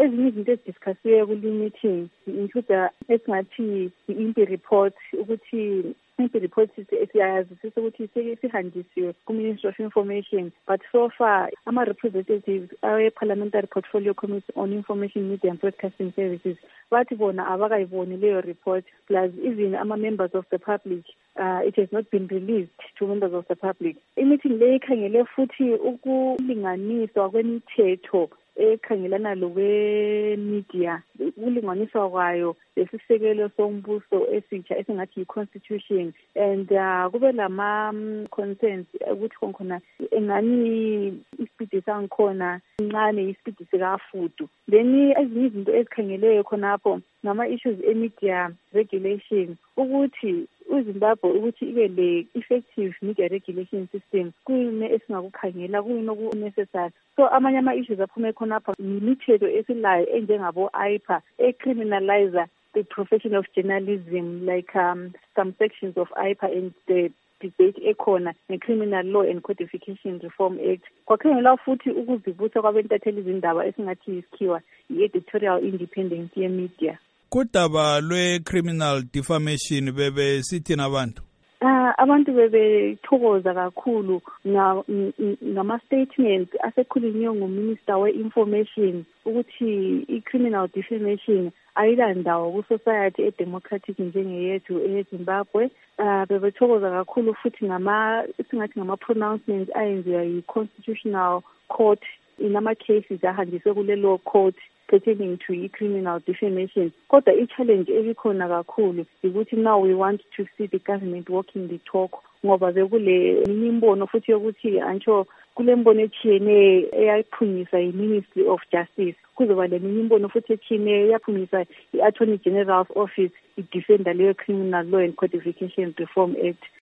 ezinye izinto ezidiscussiwe kule meeting include esingathi i-impi report, ukuthi impi report siyazisisa ukuthi sihanjisiwe ku-Ministry of Information, but so far ama-representatives awe-Parliamentary Portfolio Committee on Information, Media and Broadcasting Services bathi bona abakayiboni leyo report, plus even ama-members of the public, it has not been released to members of the public. I-meeting le ikhangele futhi ukulinganiswa kwemithetho ekhangelana lokwe-media, ukulinganiswa kwayo lesisekelo sombuso esitsha esingathi yi-constitution, and kube lama-concerns ukuthi khona engani isipidi sangikhona incane isipidi sikafudu. Then ezinye izinto ezikhangeleyo khonapho ngama-issues e-media regulation, ukuthi uZimbabwe ukuthi ibe le-effective media regulation system kuyini esingakukhangela, kuyini oku-necessary. So amanye ama-issues aphume khonapha yimithetho esilayo enjengabo-IPA ecriminalizer the profession of journalism, like some sections of IPA and the debate ekhona nge-Criminal Law and Codification Reform Act. Kwakhangelwa futhi ukuzibusa kwabentatheli izindaba esingathi isikhiwa i-editorial independence ye-media. Kudaba lwe-criminal defamation bebesithini abantu? Abantu bebethokoza kakhulu ngama-statements asekhulunywe nguMinister we-Information ukuthi i-criminal defamation ayilandawo ku-society e-democratic njengeyethu eZimbabwe. Bebethokoza kakhulu futhi singathi ngama-pronouncements ayenziwa yi-Constitutional Court inama-cases ahanjiswe kulelo court pertaining to criminal defamation. Kodwa i-challenge ebikhona kakhulu ukuthi now we want to see the government walking the talk, ngoba bekule imbono futhi yokuthi antsho kule mbono ethiyene eyayiphunyiswa yi-Ministry of Justice, kuzoba le imbono futhi ethiyene eyaphunyiswa i-Attorney General's Office i-defender leyo Criminal Law and Codification Reform Act.